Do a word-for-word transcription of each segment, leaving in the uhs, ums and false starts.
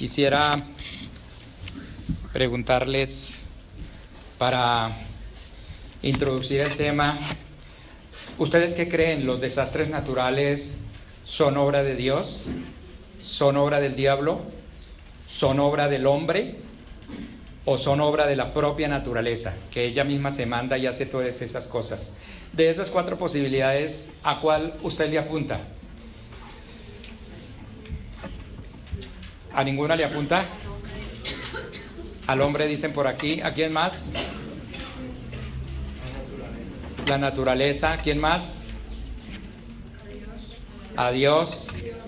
Quisiera preguntarles para introducir el tema, ¿ustedes qué creen? ¿Los desastres naturales son obra de Dios? ¿Son obra del diablo? ¿Son obra del hombre? ¿O son obra de la propia naturaleza, que ella misma se manda y hace todas esas cosas? De esas cuatro posibilidades, ¿a cuál usted le apunta? ¿A ninguna le apunta? Al hombre dicen por aquí. ¿A quién más? La naturaleza. ¿Quién más? A Dios.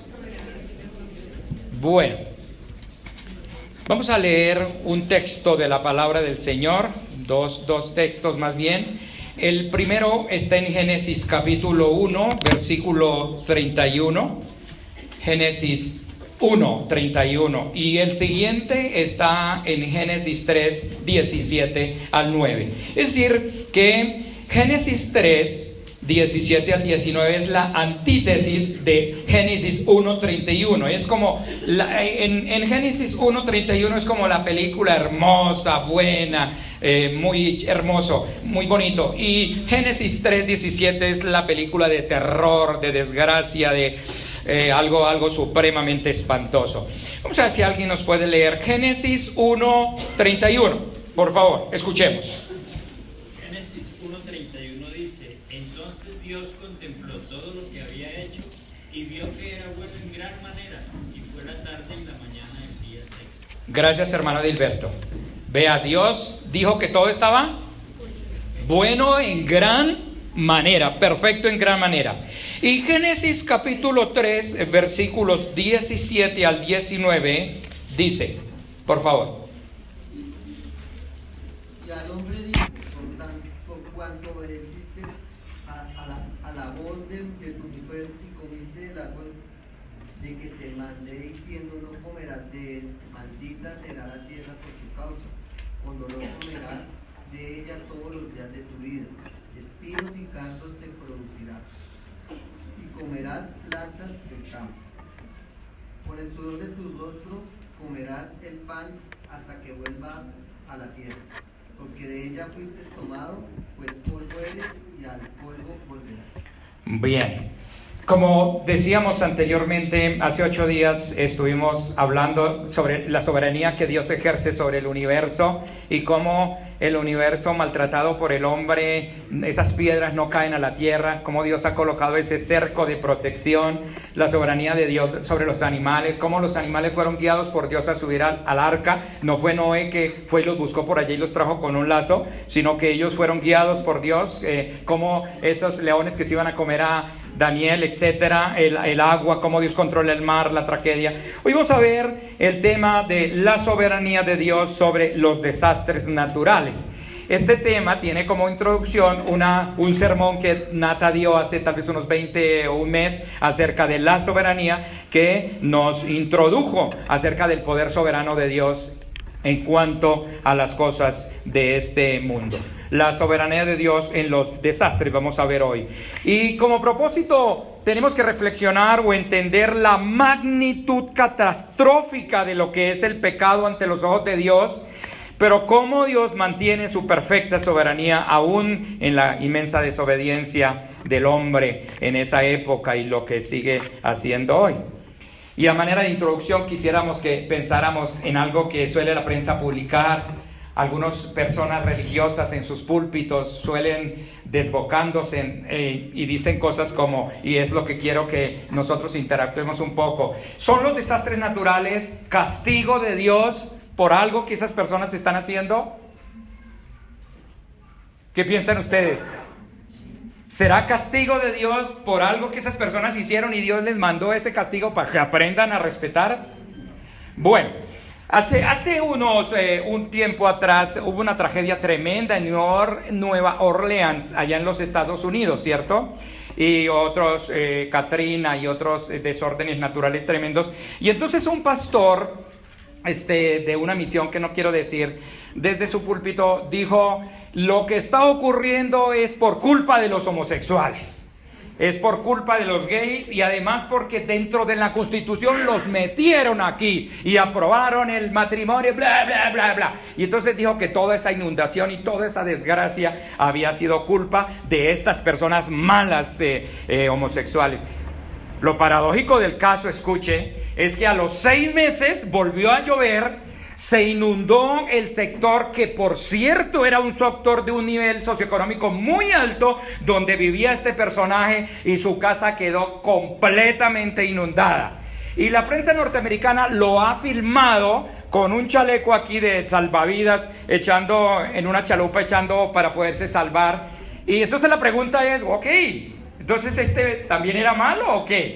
Bueno, vamos a leer un texto de la palabra del Señor, dos, dos textos más bien. El primero está en Génesis capítulo uno, versículo treinta y uno. Génesis uno, treinta y uno. Y el siguiente está en Génesis tres, diecisiete al nueve. Es decir, que Génesis tres, diecisiete al diecinueve es la antítesis de Génesis uno, treinta y uno. Es como, la, en, en Génesis uno, treinta y uno es como la película hermosa, buena, eh, muy hermoso, muy bonito. Y Génesis tres, diecisiete es la película de terror, de desgracia, de eh, algo, algo supremamente espantoso. Vamos a ver si alguien nos puede leer Génesis uno, treinta y uno. Por favor, escuchemos. Dios contempló todo lo que había hecho y vio que era bueno en gran manera, y fue la tarde y la mañana del día sexto. Gracias, hermano Dilberto. Vea, Dios dijo que todo estaba bueno en gran manera, perfecto en gran manera. Y Génesis capítulo tres, versículos diecisiete al diecinueve, dice, por favor. Y al hombre dijo, por, tan, por cuanto obedeciste la voz de, de tu mujer y comiste el árbol de que te mandé diciendo no comerás de él, maldita será la tierra por su causa, con dolor comerás de ella todos los días de tu vida, espinos y cantos te producirá, y comerás plantas del campo. Por el sudor de tu rostro comerás el pan hasta que vuelvas a la tierra, porque de ella fuiste tomado, pues polvo eres y al polvo volverás. Bien, como decíamos anteriormente, hace ocho días estuvimos hablando sobre la soberanía que Dios ejerce sobre el universo y cómo el universo maltratado por el hombre, esas piedras no caen a la tierra, cómo Dios ha colocado ese cerco de protección, la soberanía de Dios sobre los animales, cómo los animales fueron guiados por Dios a subir al, al arca. No fue Noé que fue y los buscó por allí y los trajo con un lazo, sino que ellos fueron guiados por Dios, eh, como esos leones que se iban a comer a Daniel, etcétera, el, el agua, cómo Dios controla el mar, la tragedia. Hoy vamos a ver el tema de la soberanía de Dios sobre los desastres naturales. Este tema tiene como introducción una, un sermón que Nata dio hace tal vez unos veinte o un mes acerca de la soberanía, que nos introdujo acerca del poder soberano de Dios en cuanto a las cosas de este mundo. La soberanía de Dios en los desastres vamos a ver hoy. Y como propósito tenemos que reflexionar o entender la magnitud catastrófica de lo que es el pecado ante los ojos de Dios, pero cómo Dios mantiene su perfecta soberanía aún en la inmensa desobediencia del hombre en esa época y lo que sigue haciendo hoy. Y a manera de introducción quisiéramos que pensáramos en algo que suele la prensa publicar. Algunas personas religiosas en sus púlpitos suelen desbocándose eh, y dicen cosas como, y es lo que quiero que nosotros interactuemos un poco, ¿son los desastres naturales castigo de Dios por algo que esas personas están haciendo? ¿Qué piensan ustedes? ¿Será castigo de Dios por algo que esas personas hicieron y Dios les mandó ese castigo para que aprendan a respetar? Bueno, hace, hace unos, eh, un tiempo atrás hubo una tragedia tremenda en Nueva Orleans, allá en los Estados Unidos, ¿cierto? Y otros, eh, Katrina y otros eh, desórdenes naturales tremendos. Y entonces un pastor Este, de una misión que no quiero decir, desde su púlpito dijo: lo que está ocurriendo es por culpa de los homosexuales. es por culpa de los gays y además porque dentro de la Constitución los metieron aquí y aprobaron el matrimonio, bla, bla, bla, bla. Y entonces dijo que toda esa inundación y toda esa desgracia había sido culpa de estas personas malas eh, eh, homosexuales. Lo paradójico del caso, escuche, es que a los seis meses volvió a llover. Se inundó el sector que, por cierto, era un sector de un nivel socioeconómico muy alto, donde vivía este personaje, y su casa quedó completamente inundada. Y la prensa norteamericana lo ha filmado con un chaleco aquí de salvavidas, echando en una chalupa, echando para poderse salvar. Y entonces la pregunta es, ok, entonces este también era malo o qué?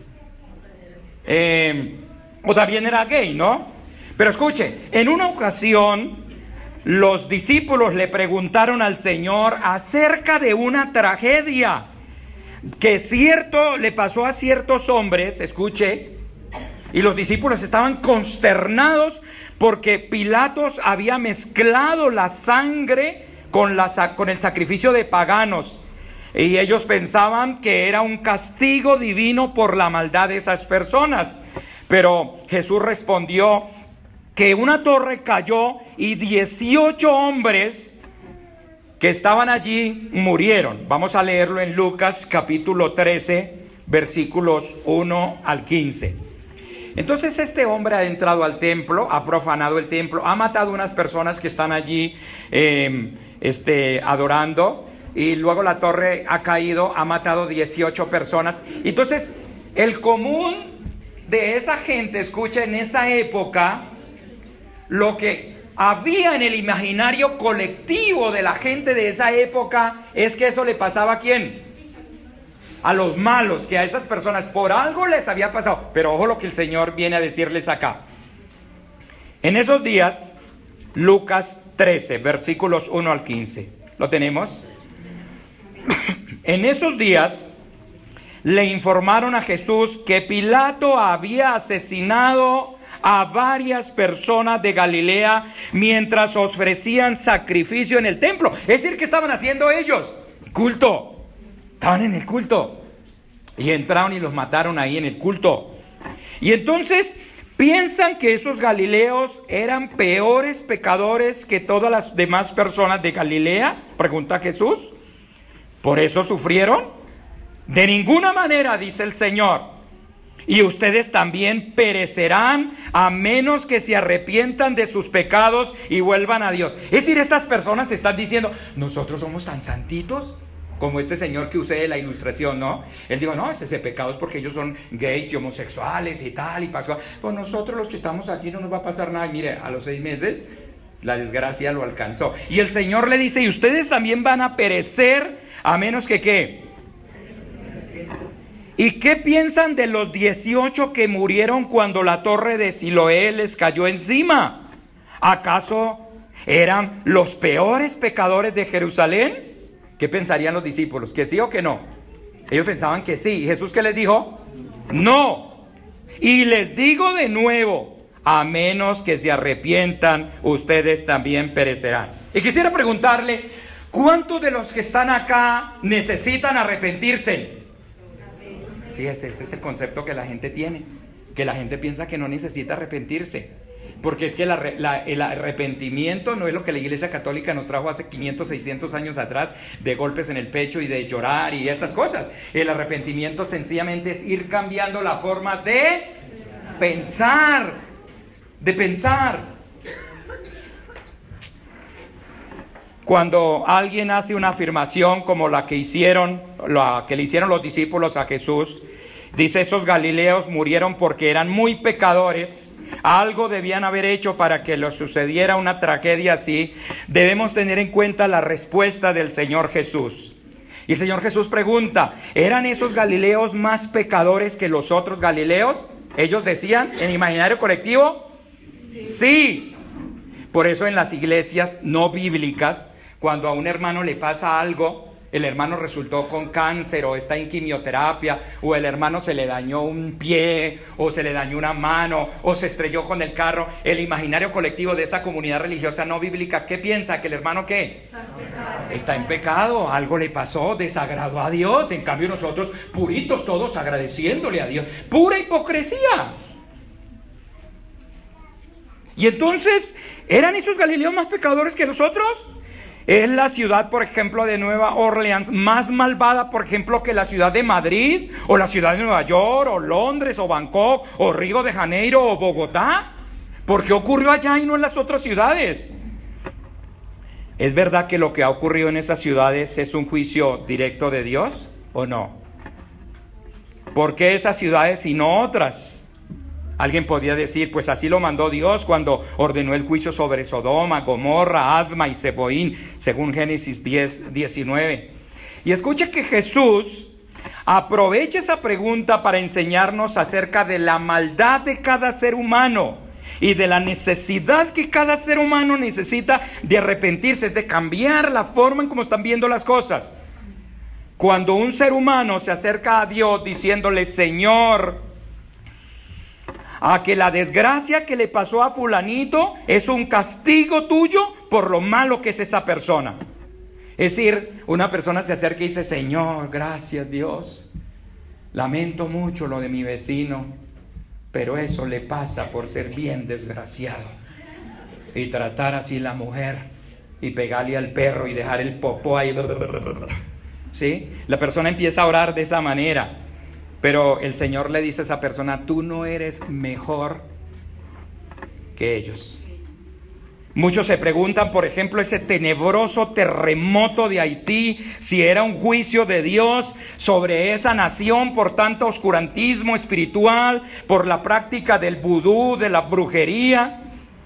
Eh, o también era gay, ¿no? Pero escuche, en una ocasión los discípulos le preguntaron al Señor acerca de una tragedia que cierto le pasó a ciertos hombres, escuche, y los discípulos estaban consternados porque Pilatos había mezclado la sangre con, la, con el sacrificio de paganos, y ellos pensaban que era un castigo divino por la maldad de esas personas. Pero Jesús respondió que una torre cayó y dieciocho hombres que estaban allí murieron. Vamos a leerlo en Lucas capítulo trece, versículos uno al quince. Entonces este hombre ha entrado al templo, ha profanado el templo, ha matado a unas personas que están allí eh, este, adorando, y luego la torre ha caído, ha matado dieciocho personas. Entonces el común de esa gente, escucha, en esa época, lo que había en el imaginario colectivo de la gente de esa época es que eso le pasaba ¿a quién? A los malos, que a esas personas por algo les había pasado. Pero ojo lo que el Señor viene a decirles acá. En esos días, Lucas trece, versículos uno al quince. ¿Lo tenemos? En esos días le informaron a Jesús que Pilato había asesinado a varias personas de Galilea mientras ofrecían sacrificio en el templo. Es decir, ¿qué estaban haciendo ellos? Culto. Estaban en el culto. Y entraron y los mataron ahí en el culto. Y entonces piensan que esos galileos eran peores pecadores que todas las demás personas de Galilea. Pregunta Jesús. ¿Por eso sufrieron? De ninguna manera, dice el Señor. Y ustedes también perecerán a menos que se arrepientan de sus pecados y vuelvan a Dios. Es decir, estas personas están diciendo, nosotros somos tan santitos, como este señor que usé de la ilustración, ¿no? Él dijo, no, ese, ese pecado es porque ellos son gays y homosexuales y tal, y pasó. Pues nosotros los que estamos aquí no nos va a pasar nada. Y mire, a los seis meses la desgracia lo alcanzó. Y el Señor le dice, y ustedes también van a perecer a menos que ¿qué? ¿Y qué piensan de los dieciocho que murieron cuando la torre de Siloé les cayó encima? ¿Acaso eran los peores pecadores de Jerusalén? ¿Qué pensarían los discípulos? ¿Que sí o que no? Ellos pensaban que sí. ¿Y Jesús qué les dijo? No. Y les digo de nuevo, a menos que se arrepientan, ustedes también perecerán. Y quisiera preguntarle, ¿cuántos de los que están acá necesitan arrepentirse? Fíjese, ese es el concepto que la gente tiene, que la gente piensa que no necesita arrepentirse, porque es que la, la, el arrepentimiento no es lo que la Iglesia Católica nos trajo hace quinientos, seiscientos años atrás, de golpes en el pecho y de llorar y esas cosas. El arrepentimiento sencillamente es ir cambiando la forma de pensar, de pensar. Cuando alguien hace una afirmación como la que hicieron, la que le hicieron los discípulos a Jesús, dice, esos galileos murieron porque eran muy pecadores, algo debían haber hecho para que les sucediera una tragedia así. Debemos tener en cuenta la respuesta del Señor Jesús. Y el Señor Jesús pregunta, ¿eran esos galileos más pecadores que los otros galileos? Ellos decían, en el imaginario colectivo, sí. sí. Por eso en las iglesias no bíblicas, cuando a un hermano le pasa algo, el hermano resultó con cáncer o está en quimioterapia, o el hermano se le dañó un pie o se le dañó una mano o se estrelló con el carro, el imaginario colectivo de esa comunidad religiosa no bíblica, ¿qué piensa? ¿Que el hermano qué? Está en pecado. Está en pecado, algo le pasó, desagradó a Dios. En cambio nosotros, puritos todos, agradeciéndole a Dios. Pura hipocresía. Y entonces, ¿eran esos galileos más pecadores que nosotros? ¿Es la ciudad, por ejemplo, de Nueva Orleans más malvada, por ejemplo, que la ciudad de Madrid, o la ciudad de Nueva York, o Londres, o Bangkok, o Río de Janeiro, o Bogotá? ¿Por qué ocurrió allá y no en las otras ciudades? ¿Es verdad que lo que ha ocurrido en esas ciudades es un juicio directo de Dios o no? ¿Por qué esas ciudades y no otras? Alguien podría decir, pues así lo mandó Dios cuando ordenó el juicio sobre Sodoma, Gomorra, Adma y Zeboín, según Génesis diez, diecinueve. Y escuche que Jesús aprovecha esa pregunta para enseñarnos acerca de la maldad de cada ser humano y de la necesidad que cada ser humano necesita de arrepentirse, es de cambiar la forma en cómo están viendo las cosas. Cuando un ser humano se acerca a Dios diciéndole, Señor, a que la desgracia que le pasó a fulanito es un castigo tuyo por lo malo que es esa persona. Es decir, una persona se acerca y dice, Señor, gracias Dios, lamento mucho lo de mi vecino, pero eso le pasa por ser bien desgraciado y tratar así la mujer y pegarle al perro y dejar el popó ahí. ¿Sí? La persona empieza a orar de esa manera. Pero el Señor le dice a esa persona, tú no eres mejor que ellos. Muchos se preguntan, por ejemplo, ese tenebroso terremoto de Haití, si era un juicio de Dios sobre esa nación por tanto oscurantismo espiritual, por la práctica del vudú, de la brujería.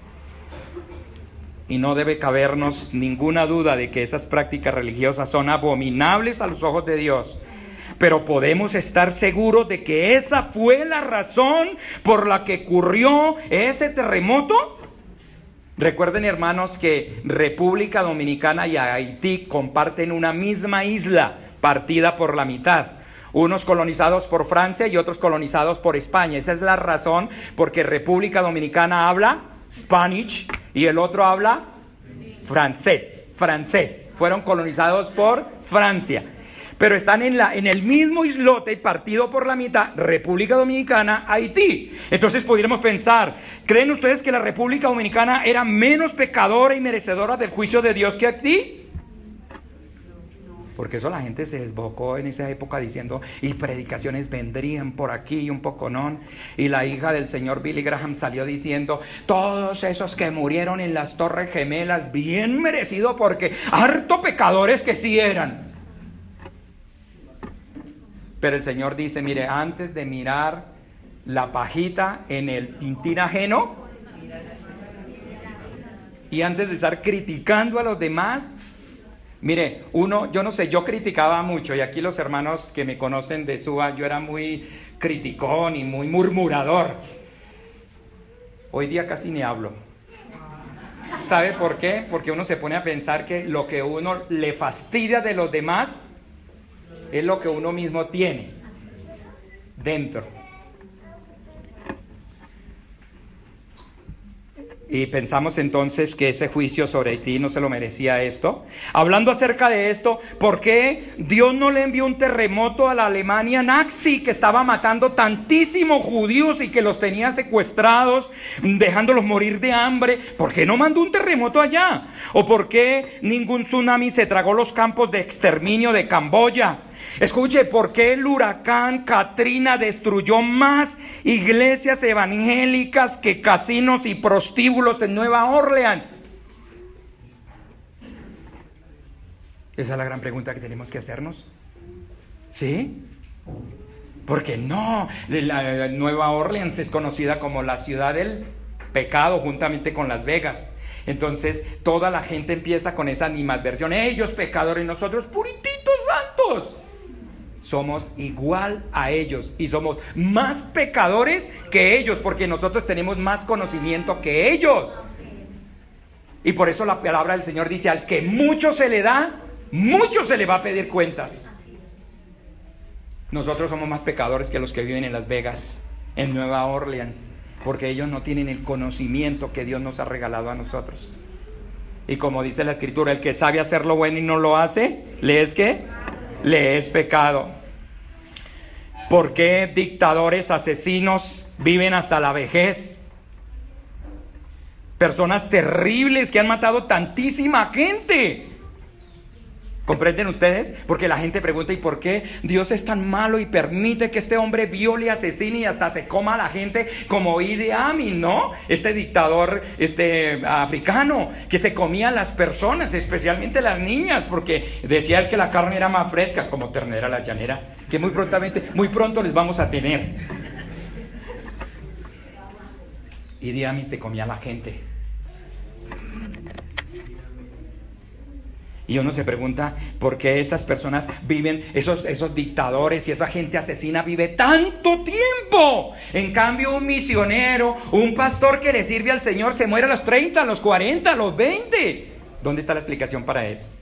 Y no debe cabernos ninguna duda de que esas prácticas religiosas son abominables a los ojos de Dios. Pero podemos estar seguros de que esa fue la razón por la que ocurrió ese terremoto. Recuerden, hermanos, que República Dominicana y Haití comparten una misma isla partida por la mitad. Unos colonizados por Francia y otros colonizados por España. Esa es la razón porque República Dominicana habla Spanish y el otro habla francés. Francés. Fueron colonizados por Francia. Pero están en, la, en el mismo islote, partido por la mitad, República Dominicana, Haití. Entonces podríamos pensar, ¿creen ustedes que la República Dominicana era menos pecadora y merecedora del juicio de Dios que Haití? Porque eso la gente se desbocó en esa época diciendo, y predicaciones vendrían por aquí y un poco no. Y la hija del señor Billy Graham salió diciendo, todos esos que murieron en las Torres Gemelas, bien merecido porque harto pecadores que sí eran. Pero el Señor dice, mire, antes de mirar la pajita en el tintín ajeno y antes de estar criticando a los demás, mire, uno, yo no sé, yo criticaba mucho y aquí los hermanos que me conocen de Suba, yo era muy criticón y muy murmurador. Hoy día casi ni hablo. ¿Sabe por qué? Porque uno se pone a pensar que lo que uno le fastidia de los demás es lo que uno mismo tiene dentro. Y pensamos entonces que ese juicio sobre Haití no se lo merecía esto. Hablando acerca de esto, ¿por qué Dios no le envió un terremoto a la Alemania nazi que estaba matando tantísimos judíos y que los tenía secuestrados, dejándolos morir de hambre? ¿Por qué no mandó un terremoto allá? ¿O por qué ningún tsunami se tragó los campos de exterminio de Camboya? Escuche, ¿por qué el huracán Katrina destruyó más iglesias evangélicas que casinos y prostíbulos en Nueva Orleans? Esa es la gran pregunta que tenemos que hacernos. ¿Sí? Porque no, la Nueva Orleans es conocida como la ciudad del pecado juntamente con Las Vegas. Entonces toda la gente empieza con esa animadversión. Ellos pecadores y nosotros purititos santos. Somos igual a ellos y somos más pecadores que ellos porque nosotros tenemos más conocimiento que ellos. Y por eso la palabra del Señor dice, al que mucho se le da, mucho se le va a pedir cuentas. Nosotros somos más pecadores que los que viven en Las Vegas, en Nueva Orleans, porque ellos no tienen el conocimiento que Dios nos ha regalado a nosotros. Y como dice la Escritura, el que sabe hacer lo bueno y no lo hace, ¿le es qué? Le es pecado. ¿Por qué dictadores, asesinos viven hasta la vejez? Personas terribles que han matado tantísima gente. ¿Comprenden ustedes? Porque la gente pregunta, ¿y por qué Dios es tan malo y permite que este hombre viole, asesine y hasta se coma a la gente como Idi Amin, ¿no? Este dictador este, africano que se comía a las personas, especialmente las niñas, porque decía él que la carne era más fresca, como ternera la llanera, que muy prontamente, muy pronto les vamos a tener. Idi Amin se comía a la gente. Y uno se pregunta por qué esas personas viven, esos, esos dictadores y esa gente asesina vive tanto tiempo. En cambio, un misionero, un pastor que le sirve al Señor se muere a los treinta, a los cuarenta, a los veinte. ¿Dónde está la explicación para eso?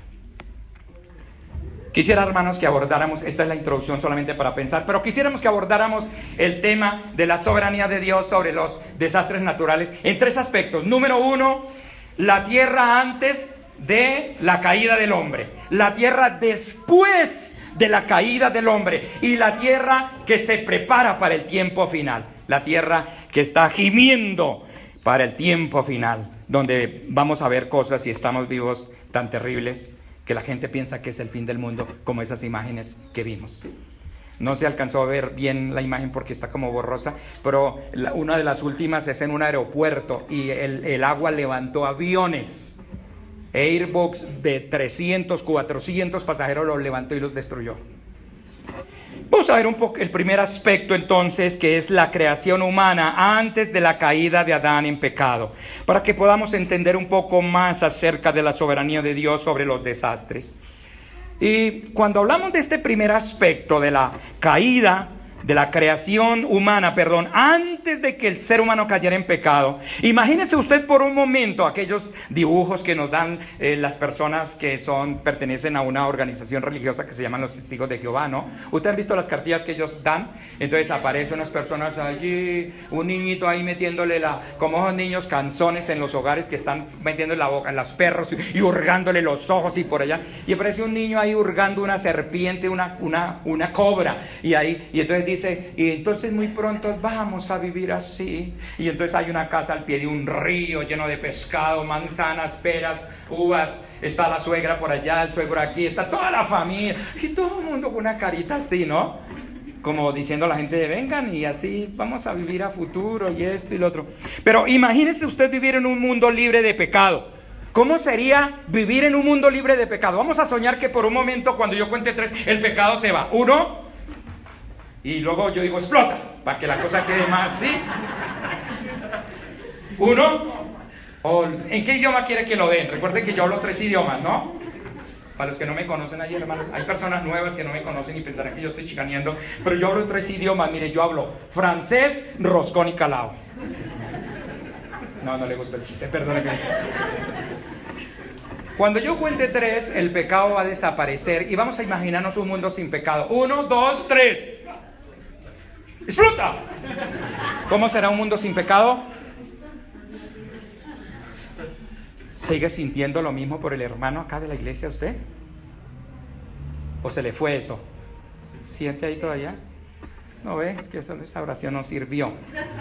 Quisiera, hermanos, que abordáramos, esta es la introducción solamente para pensar, pero quisiéramos que abordáramos el tema de la soberanía de Dios sobre los desastres naturales en tres aspectos. Número uno, la tierra antes de la caída del hombre, la tierra después de la caída del hombre y la tierra que se prepara para el tiempo final, la tierra que está gimiendo para el tiempo final, donde vamos a ver cosas y estamos vivos tan terribles que la gente piensa que es el fin del mundo, como esas imágenes que vimos. No se alcanzó a ver bien la imagen porque está como borrosa, pero la, una de las últimas es en un aeropuerto y el, el agua levantó aviones. Airbus de trescientos, cuatrocientos pasajeros los levantó y los destruyó. Vamos a ver un poco el primer aspecto entonces, que es la creación humana antes de la caída de Adán en pecado, para que podamos entender un poco más acerca de la soberanía de Dios sobre los desastres. Y cuando hablamos de este primer aspecto de la caída, de la creación humana, perdón, antes de que el ser humano cayera en pecado, imagínese usted por un momento aquellos dibujos que nos dan eh, las personas que son, pertenecen a una organización religiosa que se llaman los Testigos de Jehová, ¿no? ¿Ustedes han visto las cartillas que ellos dan? Entonces aparecen unas personas allí, un niñito ahí metiéndole la, como esos niños canzones en los hogares que están metiéndole la boca a los perros y, y hurgándole los ojos y por allá, y aparece un niño ahí hurgando una serpiente, una, una, una cobra, y ahí, y entonces dice, y entonces muy pronto vamos a vivir así. Y entonces hay una casa al pie de un río lleno de pescado, manzanas, peras, uvas. Está la suegra por allá, el suegro aquí, está toda la familia. Y todo el mundo con una carita así, ¿no? Como diciendo a la gente, vengan y así vamos a vivir a futuro y esto y lo otro. Pero imagínese usted vivir en un mundo libre de pecado. ¿Cómo sería vivir en un mundo libre de pecado? Vamos a soñar que por un momento, cuando yo cuente tres, el pecado se va. Uno, y luego yo digo explota, para que la cosa quede más así. Uno, o ¿en qué idioma quiere que lo den? Recuerden que yo hablo tres idiomas, ¿no? Para los que no me conocen allí, hermanos, hay personas nuevas que no me conocen y pensarán que yo estoy chicaneando, pero yo hablo tres idiomas. Mire, yo hablo francés, roscón y calao. No, no le gustó el chiste, perdóneme. Cuando yo cuente tres, el pecado va a desaparecer y vamos a imaginarnos un mundo sin pecado. Uno, dos, tres. ¡Explota! ¿Cómo será un mundo sin pecado? ¿Sigue sintiendo lo mismo por el hermano acá de la iglesia usted? ¿O se le fue eso? ¿Siente ahí todavía? ¿No ves que eso, esa oración no sirvió?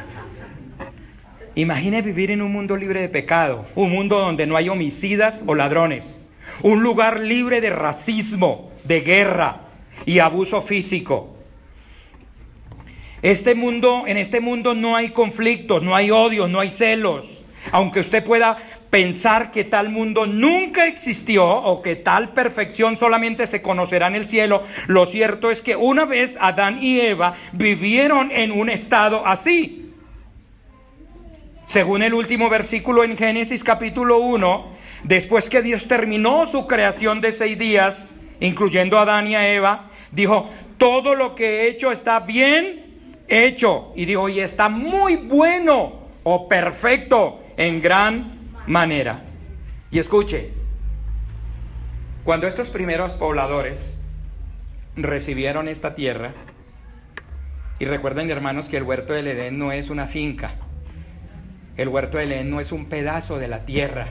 Imagine vivir en un mundo libre de pecado, un mundo donde no hay homicidas o ladrones, un lugar libre de racismo, de guerra y abuso físico. Este mundo, en este mundo no hay conflictos, no hay odios, no hay celos. Aunque usted pueda pensar que tal mundo nunca existió o que tal perfección solamente se conocerá en el cielo, lo cierto es que una vez Adán y Eva vivieron en un estado así. Según el último versículo en Génesis capítulo uno, después que Dios terminó su creación de seis días, incluyendo a Adán y a Eva, dijo, todo lo que he hecho está bien hecho. Y dijo, y está muy bueno o perfecto en gran manera. Y escuche, Cuando estos primeros pobladores recibieron esta tierra, y recuerden, hermanos, que el huerto del Edén no es una finca, el huerto del Edén no es un pedazo de la tierra.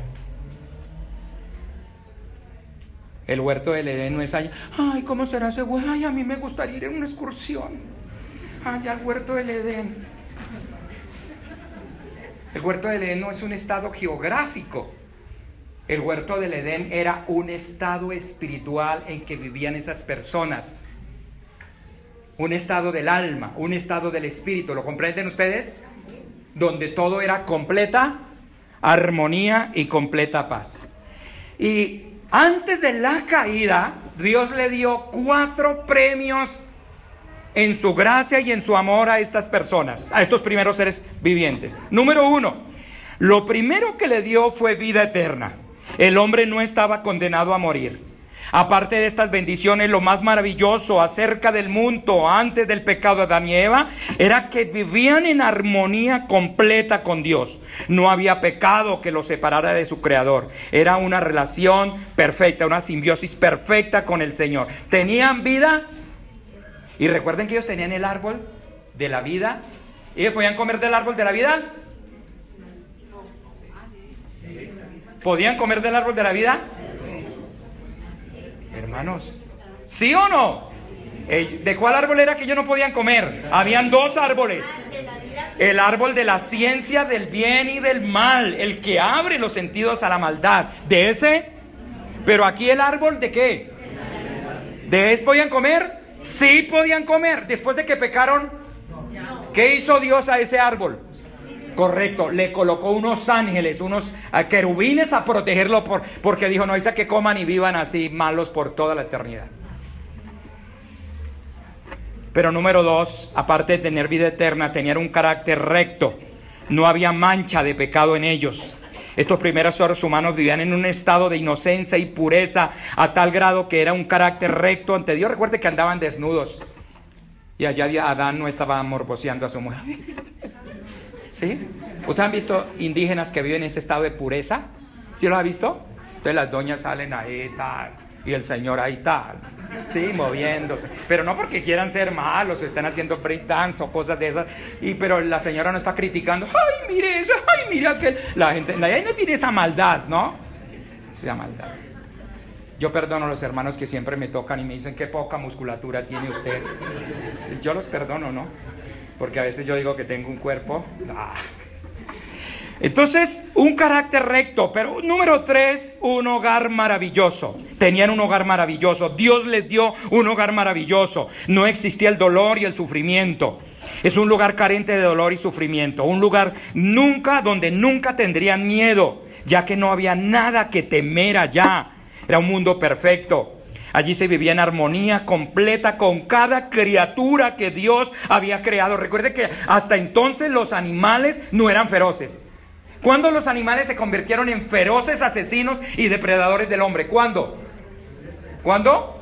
El huerto del Edén no es allá, ay, ¿cómo será ese huerto? Ay, a mí me gustaría ir en una excursión allá al huerto del Edén. El huerto del Edén no es un estado geográfico. El huerto del Edén era un estado espiritual en que vivían esas personas. Un estado del alma, un estado del espíritu. ¿Lo comprenden ustedes? Donde todo era completa armonía y completa paz. Y antes de la caída, Dios le dio cuatro premios en su gracia y en su amor a estas personas, a estos primeros seres vivientes. Número uno, lo primero que le dio fue vida eterna. El hombre no estaba condenado a morir. Aparte de estas bendiciones, lo más maravilloso acerca del mundo antes del pecado de Adán y Eva era que vivían en armonía completa con Dios. No había pecado que los separara de su Creador. Era una relación perfecta, una simbiosis perfecta con el Señor. Tenían vida. Y recuerden que ellos tenían el árbol de la vida. ¿Ellos podían comer del árbol de la vida? ¿Podían comer del árbol de la vida? Hermanos, ¿sí o no? ¿De cuál árbol era que ellos no podían comer? Habían dos árboles. El árbol de la ciencia del bien y del mal, el que abre los sentidos a la maldad. ¿De ese? Pero aquí el árbol ¿de qué? ¿De ese podían comer? Sí podían comer. Después de que pecaron, ¿qué hizo Dios a ese árbol? Correcto, le colocó unos ángeles, unos querubines a protegerlo por, porque dijo, no es a que coman y vivan así malos por toda la eternidad. Pero número dos, aparte de tener vida eterna, tenían un carácter recto. No había mancha de pecado en ellos. Estos primeros seres humanos vivían en un estado de inocencia y pureza a tal grado que era un carácter recto ante Dios. Recuerde que andaban desnudos y allá Adán no estaba morboseando a su mujer. ¿Sí? ¿Ustedes han visto indígenas que viven en ese estado de pureza? ¿Sí los ha visto? Entonces las doñas salen ahí tal, y el señor ahí tal, sí, moviéndose, pero no porque quieran ser malos, están haciendo break dance o cosas de esas, y, pero la señora no está criticando, ay, mire eso, ay, mira aquel, la gente, ahí no tiene esa maldad, ¿no? Esa maldad. Yo perdono a los hermanos que siempre me tocan y me dicen qué poca musculatura tiene usted. Yo los perdono, ¿no? Porque a veces yo digo que tengo un cuerpo. Ah. Entonces, un carácter recto. Pero número tres, un hogar maravilloso. Tenían un hogar maravilloso. Dios les dio un hogar maravilloso. No existía el dolor y el sufrimiento. Es un lugar carente de dolor y sufrimiento. Un lugar nunca, donde nunca tendrían miedo, ya que no había nada que temer allá. Era un mundo perfecto. Allí se vivía en armonía completa con cada criatura que Dios había creado. Recuerde que hasta entonces los animales no eran feroces. ¿Cuándo los animales se convirtieron en feroces asesinos y depredadores del hombre? ¿Cuándo? ¿Cuándo?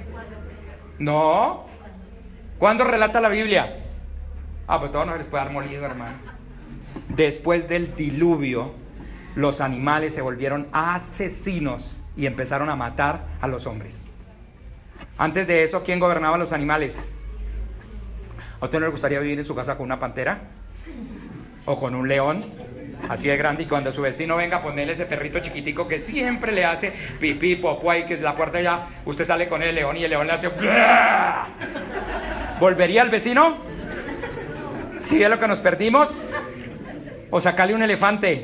No. ¿Cuándo relata la Biblia? Ah, pues todo no se les puede dar molido, hermano. Después del diluvio, los animales se volvieron asesinos y empezaron a matar a los hombres. Antes de eso, ¿quién gobernaba los animales? ¿A usted no le gustaría vivir en su casa con una pantera? ¿O con un león? Así de grande, y cuando su vecino venga a ponerle ese perrito chiquitico que siempre le hace pipí, popó, y que es la puerta ya, usted sale con el león y el león le hace... ¿Volvería al vecino? ¿Sí es lo que nos perdimos? ¿O sacarle un elefante?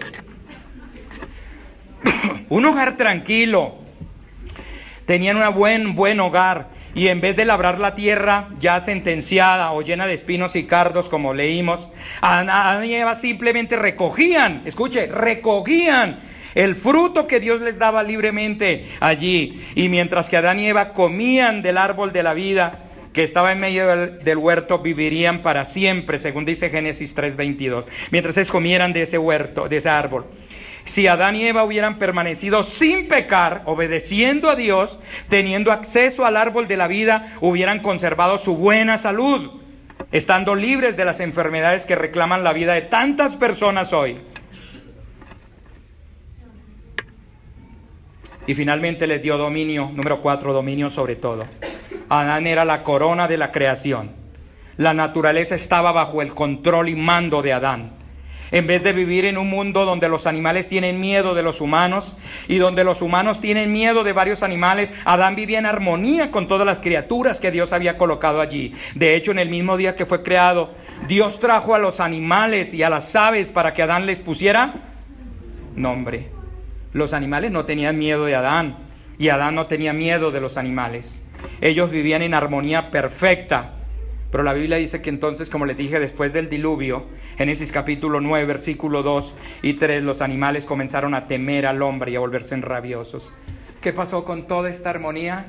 Un hogar tranquilo. Tenían un buen, buen hogar, y en vez de labrar la tierra ya sentenciada o llena de espinos y cardos, como leímos, Adán y Eva simplemente recogían, escuche, recogían el fruto que Dios les daba libremente allí. Y mientras que Adán y Eva comían del árbol de la vida que estaba en medio del, del huerto, vivirían para siempre, según dice Génesis tres veintidós. Mientras ellos comieran de ese huerto, de ese árbol. Si Adán y Eva hubieran permanecido sin pecar, obedeciendo a Dios, teniendo acceso al árbol de la vida, hubieran conservado su buena salud, estando libres de las enfermedades que reclaman la vida de tantas personas hoy. Y finalmente les dio dominio, número cuatro, dominio sobre todo. Adán era la corona de la creación. La naturaleza estaba bajo el control y mando de Adán. En vez de vivir en un mundo donde los animales tienen miedo de los humanos y donde los humanos tienen miedo de varios animales, Adán vivía en armonía con todas las criaturas que Dios había colocado allí. De hecho, en el mismo día que fue creado, Dios trajo a los animales y a las aves para que Adán les pusiera nombre. Los animales no tenían miedo de Adán y Adán no tenía miedo de los animales. Ellos vivían en armonía perfecta. Pero la Biblia dice que entonces, como les dije, después del diluvio, Génesis capítulo nueve, versículo dos y tres, los animales comenzaron a temer al hombre y a volverse rabiosos. ¿Qué pasó con toda esta armonía?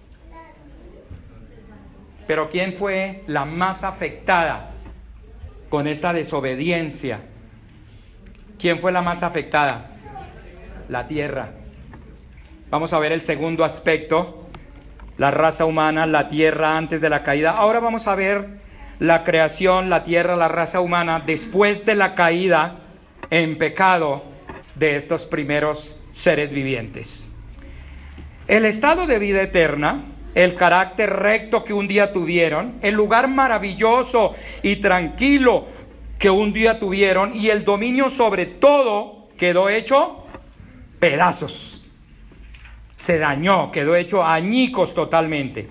Pero ¿quién fue la más afectada con esta desobediencia? ¿Quién fue la más afectada? La tierra. Vamos a ver el segundo aspecto. La raza humana, la tierra antes de la caída. Ahora vamos a ver la creación, la tierra, la raza humana después de la caída en pecado de estos primeros seres vivientes. El estado de vida eterna, el carácter recto que un día tuvieron, el lugar maravilloso y tranquilo que un día tuvieron y el dominio sobre todo quedó hecho pedazos. Se dañó, quedó hecho añicos totalmente.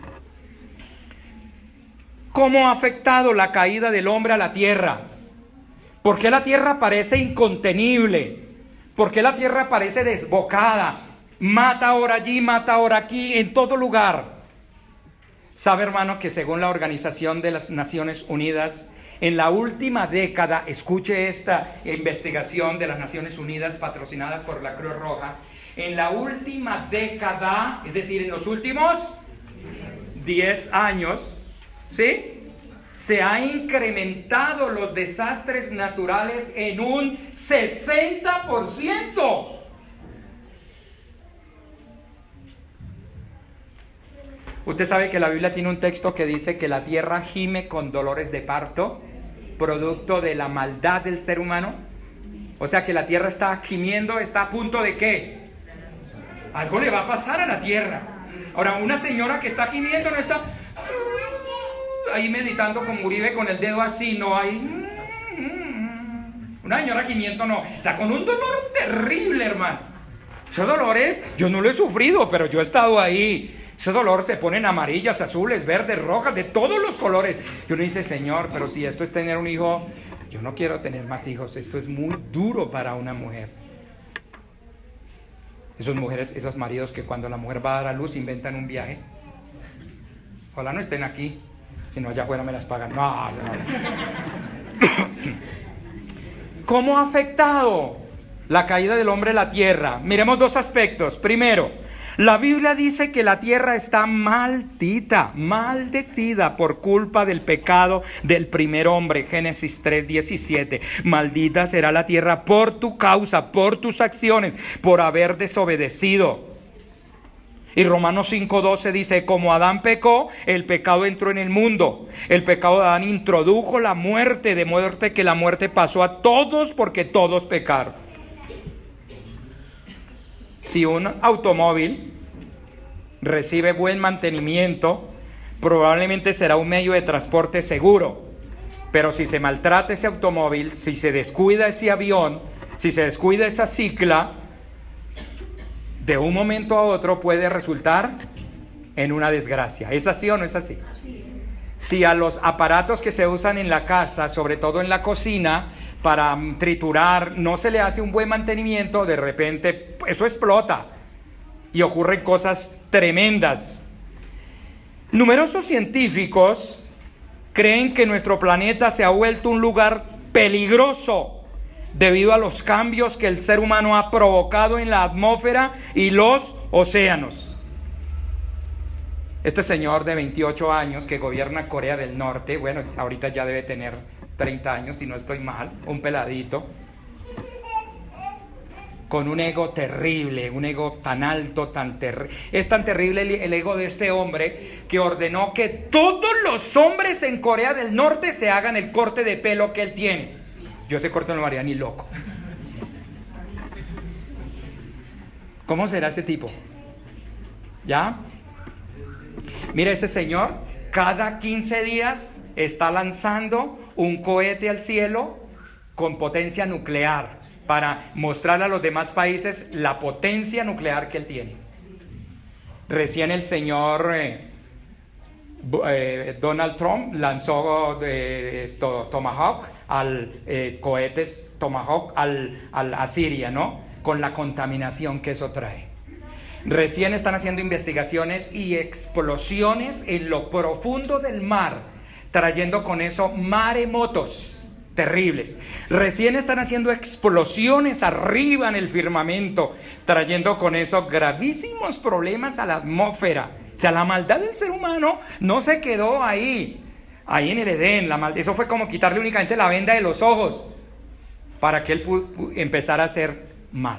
¿Cómo ha afectado la caída del hombre a la tierra? ¿Por qué la tierra parece incontenible? ¿Por qué la tierra parece desbocada? Mata ahora allí, mata ahora aquí, en todo lugar. ¿Sabe, hermano, que según la Organización de las Naciones Unidas, en la última década, escuche esta investigación de las Naciones Unidas patrocinadas por la Cruz Roja, en la última década, es decir, en los últimos diez años, ¿sí?, se ha incrementado los desastres naturales en un sesenta por ciento. Usted sabe que la Biblia tiene un texto que dice que la tierra gime con dolores de parto, producto de la maldad del ser humano. O sea que la tierra está gimiendo, está a punto de ¿qué? Algo le va a pasar a la tierra. Ahora, una señora que está gimiendo no está ahí meditando como Uribe con el dedo así, no hay. Una señora gimiendo no, está con un dolor terrible, hermano. Ese dolor es, yo no lo he sufrido, pero yo he estado ahí. Ese dolor se pone en amarillas, azules, verdes, rojas, de todos los colores. Y uno dice, Señor, pero si esto es tener un hijo, yo no quiero tener más hijos. Esto es muy duro para una mujer. Esas mujeres, esos maridos que cuando la mujer va a dar a luz inventan un viaje. Ojalá no estén aquí, si no allá afuera me las pagan. No, no. ¿Cómo ha afectado la caída del hombre a la tierra? Miremos dos aspectos. Primero, la Biblia dice que la tierra está maldita, maldecida por culpa del pecado del primer hombre. Génesis tres diecisiete. Maldita será la tierra por tu causa, por tus acciones, por haber desobedecido. Y Romanos cinco doce dice, como Adán pecó, el pecado entró en el mundo. El pecado de Adán introdujo la muerte, de muerte que la muerte pasó a todos porque todos pecaron. Si un automóvil recibe buen mantenimiento, probablemente será un medio de transporte seguro. Pero si se maltrata ese automóvil, si se descuida ese avión, si se descuida esa cicla, de un momento a otro puede resultar en una desgracia. ¿Es así o no es así? Si a los aparatos que se usan en la casa, sobre todo en la cocina, para triturar, no se le hace un buen mantenimiento, de repente eso explota y ocurren cosas tremendas. Numerosos científicos creen que nuestro planeta se ha vuelto un lugar peligroso debido a los cambios que el ser humano ha provocado en la atmósfera y los océanos. Este señor de veintiocho años que gobierna Corea del Norte, bueno, ahorita ya debe tener treinta años, si no estoy mal, un peladito, con un ego terrible, un ego tan alto, tan terrible. Es tan terrible el, el ego de este hombre que ordenó que todos los hombres en Corea del Norte se hagan el corte de pelo que él tiene. Yo ese corte no lo haría ni loco. ¿Cómo será ese tipo? ¿Ya? Mire, ese señor cada quince días está lanzando un cohete al cielo con potencia nuclear para mostrar a los demás países la potencia nuclear que él tiene. Recién el señor eh, eh, Donald Trump lanzó de esto, Tomahawk al eh, cohetes Tomahawk al, al, a Siria, ¿no? Con la contaminación que eso trae. Recién están haciendo investigaciones y explosiones en lo profundo del mar, trayendo con eso maremotos terribles. Recién están haciendo explosiones arriba en el firmamento, trayendo con eso gravísimos problemas a la atmósfera. O sea, la maldad del ser humano no se quedó ahí, ahí en el Edén. La maldad, eso fue como quitarle únicamente la venda de los ojos para que él pu- empezara a hacer mal.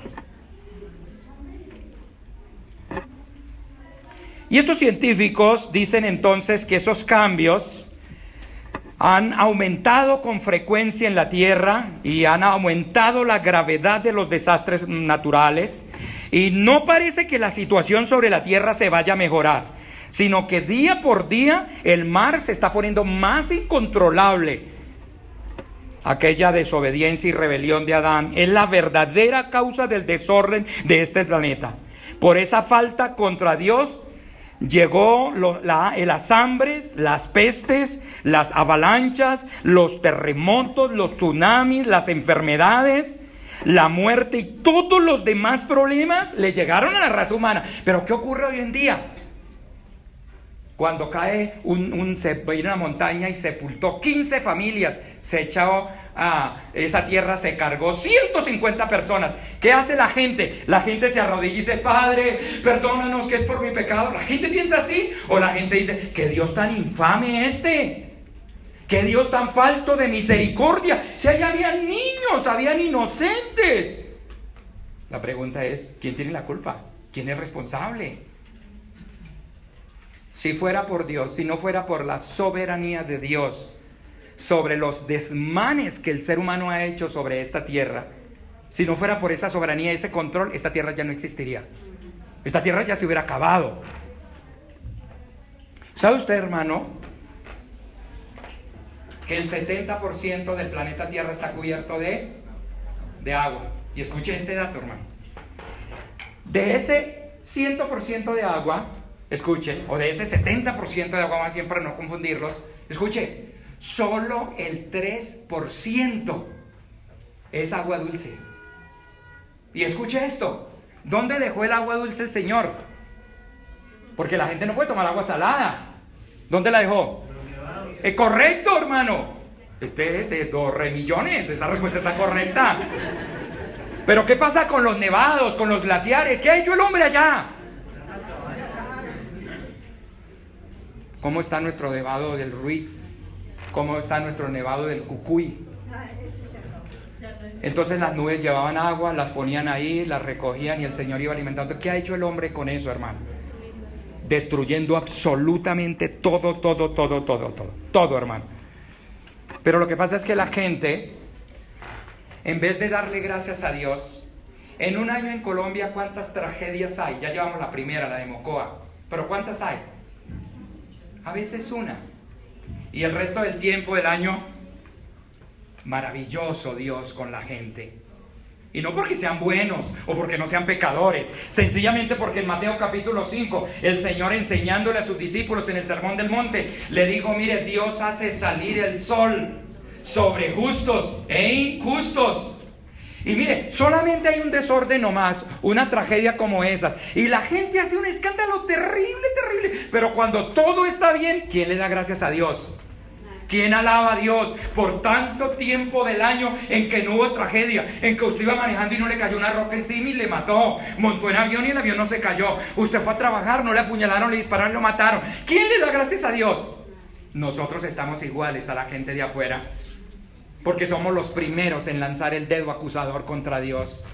Y estos científicos dicen entonces que esos cambios han aumentado con frecuencia en la Tierra y han aumentado la gravedad de los desastres naturales, y no parece que la situación sobre la Tierra se vaya a mejorar, sino que día por día el mar se está poniendo más incontrolable. Aquella desobediencia y rebelión de Adán es la verdadera causa del desorden de este planeta. Por esa falta contra Dios llegó lo, la, las hambres, las pestes, las avalanchas, los terremotos, los tsunamis, las enfermedades, la muerte y todos los demás problemas le llegaron a la raza humana. Pero ¿qué ocurre hoy en día? Cuando cae un, un se viene una montaña y sepultó quince familias, se echó a esa tierra, se cargó ciento cincuenta personas. ¿Qué hace la gente? La gente se arrodilla y dice: Padre, perdónanos, que es por mi pecado. ¿La gente piensa así? O la gente dice: qué Dios tan infame este, qué Dios tan falto de misericordia, si allá habían niños, habían inocentes. La pregunta es: ¿quién tiene la culpa? ¿Quién es responsable? Si fuera por Dios, si no fuera por la soberanía de Dios sobre los desmanes que el ser humano ha hecho sobre esta tierra, si no fuera por esa soberanía, ese control, esta tierra ya no existiría. Esta tierra ya se hubiera acabado. ¿Sabe usted, hermano, que el setenta por ciento del planeta Tierra está cubierto de, de agua? Y escuche este dato, hermano. De ese cien por ciento de agua, escuche, o de ese setenta por ciento de agua, más bien para no confundirlos, escuche, solo el tres por ciento es agua dulce. Y escuche esto, ¿dónde dejó el agua dulce el Señor? Porque la gente no puede tomar agua salada. ¿Dónde la dejó? Eh, correcto, hermano. Este es de dos remillones, esa respuesta está correcta. Pero ¿qué pasa con los nevados, con los glaciares? ¿Qué ha hecho el hombre allá? ¿Cómo está nuestro nevado del Ruiz? ¿Cómo está nuestro nevado del Cucuy? Entonces las nubes llevaban agua, las ponían ahí, las recogían y el Señor iba alimentando. ¿Qué ha hecho el hombre con eso, hermano? Destruyendo absolutamente todo, todo, todo, todo, todo, todo, hermano. Pero lo que pasa es que la gente, en vez de darle gracias a Dios, en un año en Colombia, ¿cuántas tragedias hay? Ya llevamos la primera, la de Mocoa, pero ¿cuántas hay? A veces una. Y el resto del tiempo del año, maravilloso Dios con la gente. Y no porque sean buenos o porque no sean pecadores, sencillamente porque en Mateo capítulo cinco, el Señor, enseñándole a sus discípulos en el Sermón del Monte, le dijo: mire, Dios hace salir el sol sobre justos e injustos. Y mire, solamente hay un desorden nomás, una tragedia como esas, y la gente hace un escándalo terrible, terrible. Pero cuando todo está bien, ¿quién le da gracias a Dios? ¿Quién alaba a Dios por tanto tiempo del año en que no hubo tragedia? En que usted iba manejando y no le cayó una roca encima y le mató. Montó en avión y el avión no se cayó. Usted fue a trabajar, no le apuñalaron, le dispararon y lo mataron. ¿Quién le da gracias a Dios? Nosotros estamos iguales a la gente de afuera, porque somos los primeros en lanzar el dedo acusador contra Dios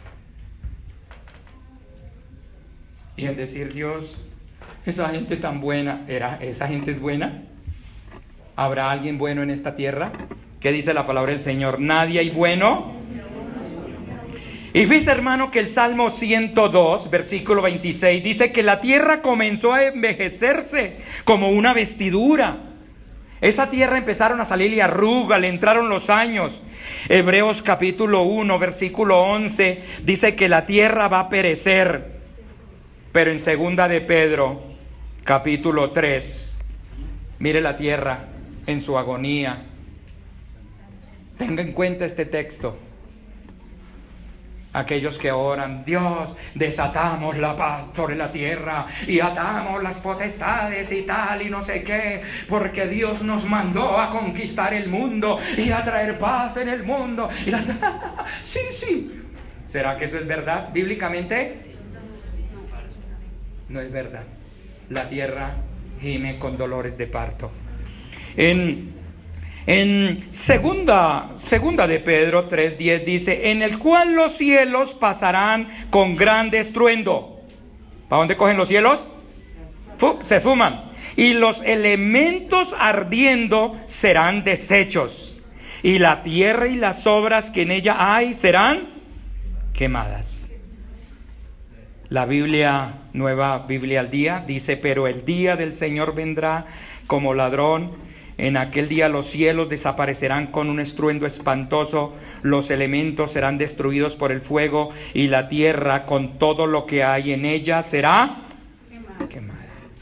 y en decir: Dios, esa gente tan buena, ¿era, esa gente es buena? ¿Habrá alguien bueno en esta tierra? ¿Qué dice la palabra del Señor? Nadie hay bueno. Y fíjese, hermano, que el Salmo ciento dos, versículo veintiséis, dice que la tierra comenzó a envejecerse como una vestidura. Esa tierra empezaron a salirle arrugas, le entraron los años. Hebreos capítulo uno, versículo once, dice que la tierra va a perecer. Pero en segunda de Pedro, capítulo tres, mire la tierra en su agonía. Tenga en cuenta este texto. Aquellos que oran: Dios, desatamos la paz sobre la tierra y atamos las potestades y tal y no sé qué, porque Dios nos mandó a conquistar el mundo y a traer paz en el mundo. Y la... Sí, sí. ¿Será que eso es verdad bíblicamente? No es verdad. La tierra gime con dolores de parto. En... En segunda, segunda de Pedro tres diez dice: en el cual los cielos pasarán con grande estruendo. ¿Para dónde cogen los cielos? Fu- se fuman. Y los elementos ardiendo serán deshechos. Y la tierra y las obras que en ella hay serán quemadas. La Biblia, Nueva Biblia al Día, dice: pero el día del Señor vendrá como ladrón. En aquel día los cielos desaparecerán con un estruendo espantoso, los elementos serán destruidos por el fuego y la tierra con todo lo que hay en ella será quemada. quemada.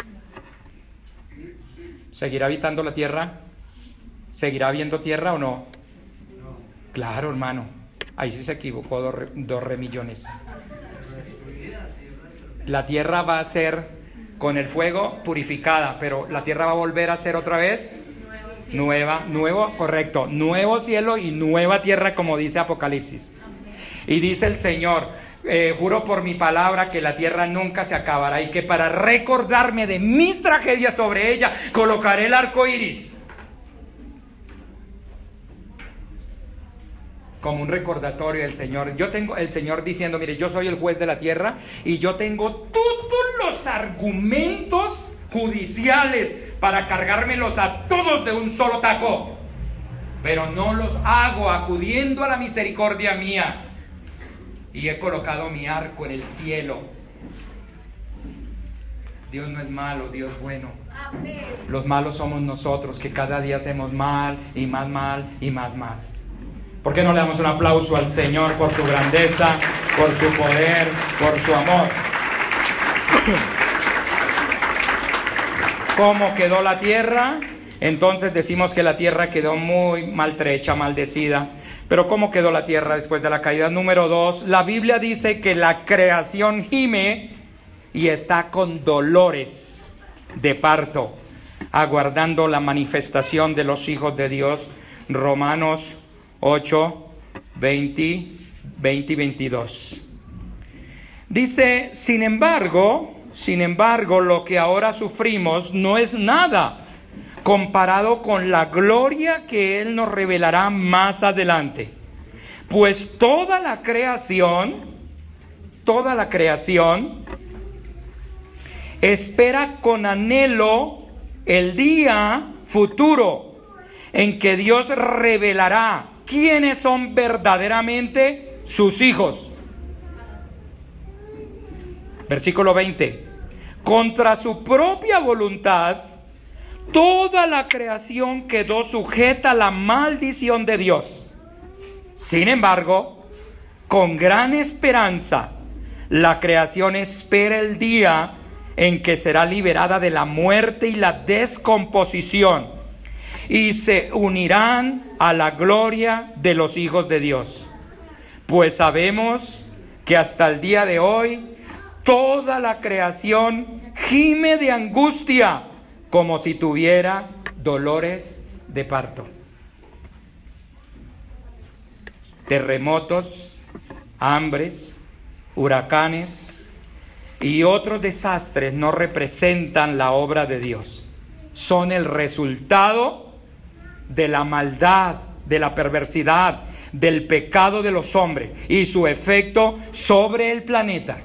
¿Seguirá habitando la tierra? ¿Seguirá habiendo tierra o no? Claro, hermano. Ahí sí se equivocó, dos, re, dos remillones. La tierra va a ser con el fuego purificada, pero la tierra va a volver a ser otra vez nueva, nuevo, correcto, nuevo cielo y nueva tierra, como dice Apocalipsis. Y dice el Señor: eh, juro por mi palabra que la tierra nunca se acabará y que para recordarme de mis tragedias sobre ella colocaré el arco iris como un recordatorio del Señor. Yo tengo el Señor diciendo: mire, yo soy el juez de la tierra y yo tengo todos los argumentos judiciales para cargármelos a todos de un solo taco, pero no los hago acudiendo a la misericordia mía, y he colocado mi arco en el cielo. Dios no es malo, Dios es bueno. Los malos somos nosotros, que cada día hacemos mal y más mal y más mal. ¿Por qué no le damos un aplauso al Señor por su grandeza, por su poder, por su amor? ¿Cómo quedó la tierra? Entonces decimos que la tierra quedó muy maltrecha, maldecida. Pero ¿cómo quedó la tierra después de la caída? Número dos, la Biblia dice que la creación gime y está con dolores de parto, aguardando la manifestación de los hijos de Dios. Romanos ocho, veinte, veinte y veintidós. Dice: sin embargo, sin embargo, lo que ahora sufrimos no es nada comparado con la gloria que Él nos revelará más adelante. Pues toda la creación, toda la creación espera con anhelo el día futuro en que Dios revelará quiénes son verdaderamente sus hijos. Versículo veinte. Contra su propia voluntad, toda la creación quedó sujeta a la maldición de Dios. Sin embargo, con gran esperanza, la creación espera el día en que será liberada de la muerte y la descomposición, y se unirán a la gloria de los hijos de Dios. Pues sabemos que hasta el día de hoy toda la creación gime de angustia como si tuviera dolores de parto. Terremotos, hambres, huracanes y otros desastres no representan la obra de Dios. Son el resultado de la maldad, de la perversidad, del pecado de los hombres y su efecto sobre el planeta.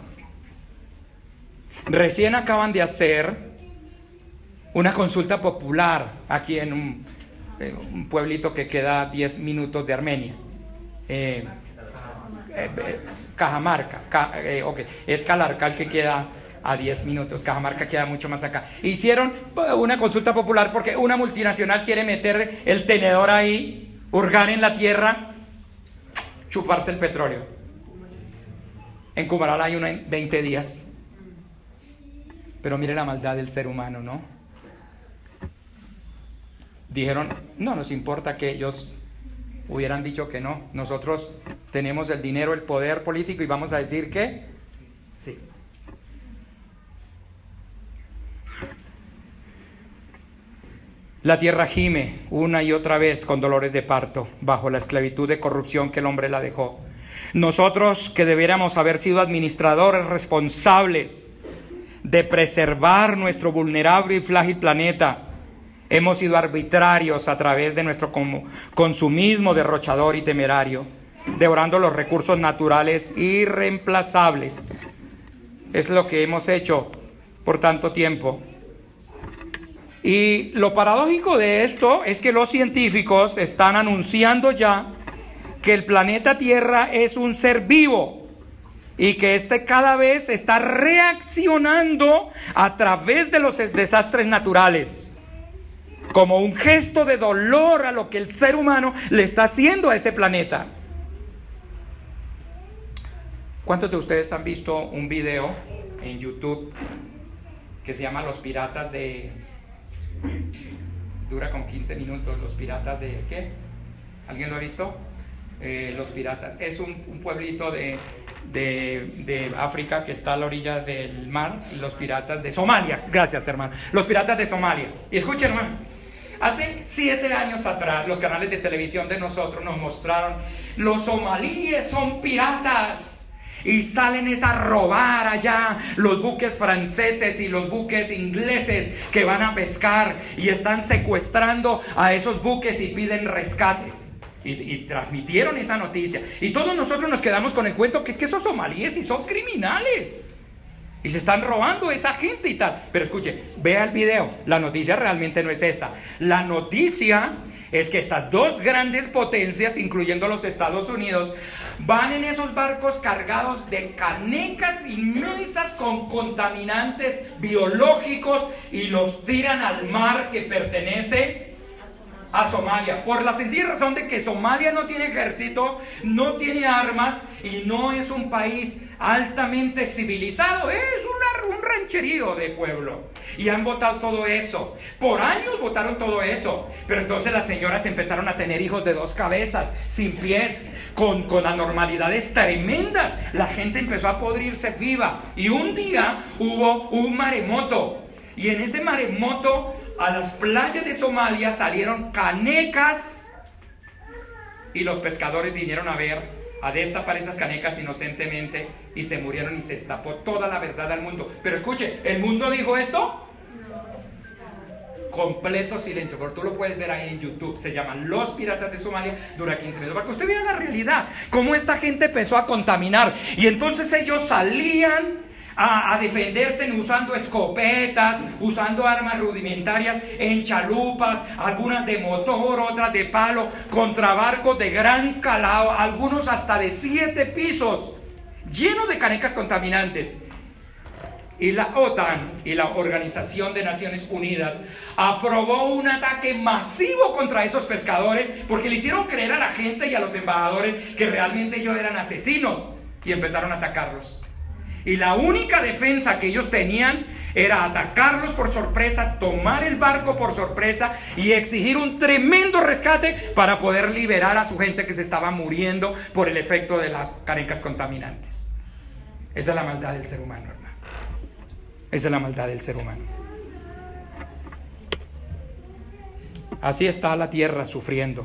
Recién acaban de hacer una consulta popular aquí en un, en un pueblito que queda a diez minutos de Armenia. Eh, eh, eh, Cajamarca, Ca, eh, okay. Es Calarcal, que queda a diez minutos, Cajamarca queda mucho más acá. Hicieron una consulta popular porque una multinacional quiere meter el tenedor ahí, hurgar en la tierra, chuparse el petróleo. En Cumaral hay uno en veinte días. Pero mire la maldad del ser humano, ¿no? Dijeron, no nos importa que ellos hubieran dicho que no. Nosotros tenemos el dinero, el poder político y vamos a decir que sí. La tierra gime una y otra vez con dolores de parto bajo la esclavitud de corrupción que el hombre la dejó. Nosotros, que debiéramos haber sido administradores responsables de preservar nuestro vulnerable y frágil planeta, hemos sido arbitrarios a través de nuestro consumismo derrochador y temerario, devorando los recursos naturales irreemplazables. Es lo que hemos hecho por tanto tiempo. Y lo paradójico de esto es que los científicos están anunciando ya que el planeta Tierra es un ser vivo y que este cada vez está reaccionando a través de los desastres naturales, como un gesto de dolor a lo que el ser humano le está haciendo a ese planeta. ¿Cuántos de ustedes han visto un video en YouTube que se llama Los Piratas de... dura con quince minutos, Los Piratas de... ¿qué? ¿Alguien lo ha visto? Eh, los Piratas. Es un, un pueblito de, de, de África que está a la orilla del mar. Los Piratas de Somalia. Gracias, hermano. Los Piratas de Somalia. Y escuchen, hermano. Hace siete años atrás, los canales de televisión de nosotros nos mostraron: los somalíes son piratas y salen es a robar allá los buques franceses y los buques ingleses que van a pescar, y están secuestrando a esos buques y piden rescate. Y, y transmitieron esa noticia, y todos nosotros nos quedamos con el cuento que es que esos somalíes y son criminales y se están robando a esa gente y tal. Pero escuche, vea el video. La noticia realmente no es esa. La noticia es que estas dos grandes potencias, incluyendo los Estados Unidos, van en esos barcos cargados de canecas inmensas con contaminantes biológicos y los tiran al mar que pertenece a Somalia, por la sencilla razón de que Somalia no tiene ejército, no tiene armas y no es un país altamente civilizado. Es una, un rancherío de pueblo, y han votado todo eso. Por años votaron todo eso. Pero entonces las señoras empezaron a tener hijos de dos cabezas, sin pies, con, con anormalidades tremendas. La gente empezó a podrirse viva, y un día hubo un maremoto, y en ese maremoto a las playas de Somalia salieron canecas, y los pescadores vinieron a ver, a destapar esas canecas inocentemente, y se murieron y se destapó toda la verdad al mundo. Pero escuche, ¿el mundo dijo esto? Completo silencio, porque tú lo puedes ver ahí en YouTube. Se llaman Los Piratas de Somalia, dura quince minutos, para que usted vea la realidad, cómo esta gente empezó a contaminar. Y entonces ellos salían A, a defenderse usando escopetas, usando armas rudimentarias, en chalupas, algunas de motor, otras de palo, contra barcos de gran calado, algunos hasta de siete pisos, llenos de canecas contaminantes. Y la OTAN y la Organización de Naciones Unidas aprobó un ataque masivo contra esos pescadores, porque le hicieron creer a la gente y a los embajadores que realmente ellos eran asesinos, y empezaron a atacarlos. Y la única defensa que ellos tenían era atacarlos por sorpresa, tomar el barco por sorpresa y exigir un tremendo rescate para poder liberar a su gente que se estaba muriendo por el efecto de las canecas contaminantes. Esa es la maldad del ser humano, hermano. Esa es la maldad del ser humano. Así está la tierra sufriendo.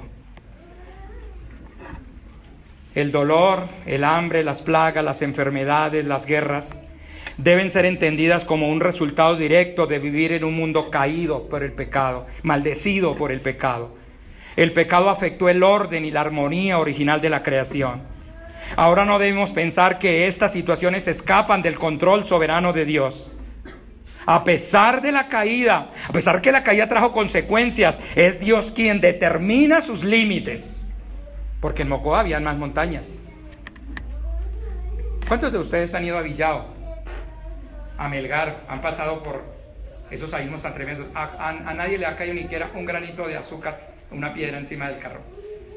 El dolor, el hambre, las plagas, las enfermedades, las guerras deben ser entendidas como un resultado directo de vivir en un mundo caído por el pecado, maldecido por el pecado. El pecado afectó el orden y la armonía original de la creación. Ahora no debemos pensar que estas situaciones escapan del control soberano de Dios. A pesar de la caída, a pesar que la caída trajo consecuencias, es Dios quien determina sus límites. Porque en Mocoa habían más montañas. ¿Cuántos de ustedes han ido a Villao, a Melgar, han pasado por esos abismos tan tremendos? A, a, a nadie le ha caído ni siquiera un granito de azúcar, una piedra encima del carro.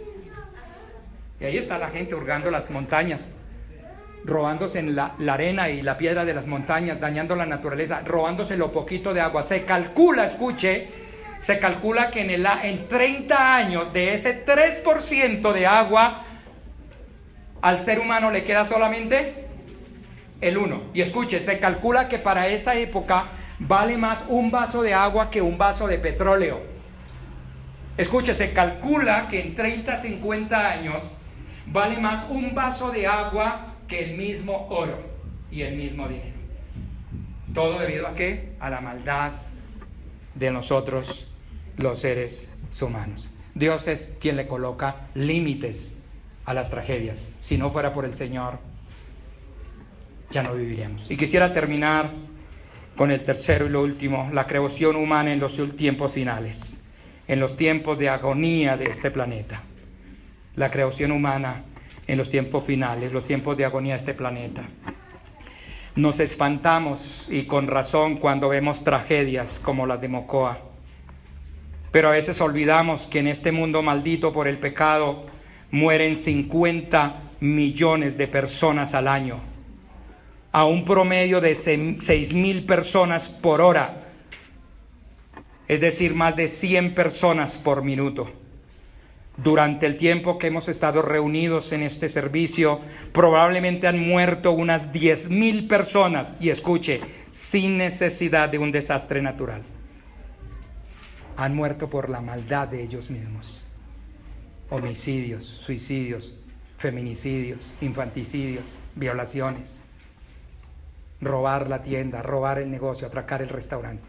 Y ahí está la gente hurgando las montañas, robándose en la, la arena y la piedra de las montañas, dañando la naturaleza, robándose lo poquito de agua. Se calcula, escuche, se calcula que en, el, en treinta años de ese tres por ciento de agua, al ser humano le queda solamente el uno. Y escuche, se calcula que para esa época vale más un vaso de agua que un vaso de petróleo. Escuche, se calcula que en treinta, cincuenta años vale más un vaso de agua que el mismo oro y el mismo dinero. ¿Todo debido a qué? A la maldad de nosotros, los seres humanos. Dios es quien le coloca límites a las tragedias. Si no fuera por el Señor, ya no viviríamos. Y quisiera terminar con el tercero y lo último: la creación humana en los tiempos finales, en los tiempos de agonía de este planeta. La creación humana en los tiempos finales, los tiempos de agonía de este planeta. Nos espantamos, y con razón, cuando vemos tragedias como las de Mocoa. Pero a veces olvidamos que en este mundo maldito por el pecado mueren cincuenta millones de personas al año, a un promedio de seis mil personas por hora, es decir, más de cien personas por minuto. Durante el tiempo que hemos estado reunidos en este servicio, probablemente han muerto unas diez mil personas, y escuche, sin necesidad de un desastre natural. Han muerto por la maldad de ellos mismos. Homicidios, suicidios, feminicidios, infanticidios, violaciones, robar la tienda, robar el negocio, atracar el restaurante.